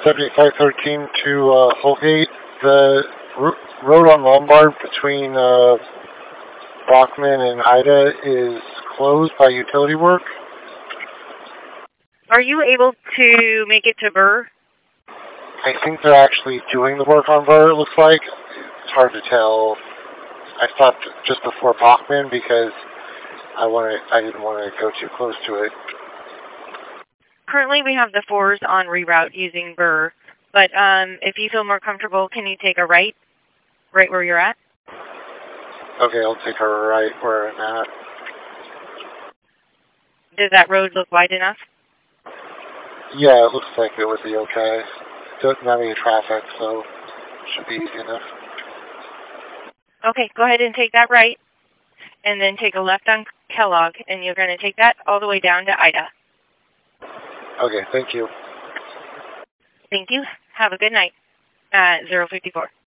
7513 to Holgate. The road on Lombard between Brockman and Ida is closed by utility work. Are you able to make it to Burr? I think they're actually doing the work on Burr, it looks like. It's hard to tell. I stopped just before Bachman because I didn't want to go too close to it. Currently, we have the 4s on reroute using Burr, but if you feel more comfortable, can you take a right where you're at? Okay, I'll take a right where I'm at. Does that road look wide enough? Yeah, it looks like it would be okay. Doesn't have any traffic, so it should be easy enough. Okay, go ahead and take that right, and then take a left on Kellogg, and you're going to take that all the way down to Ida. Okay, thank you. Thank you. Have a good night. 054.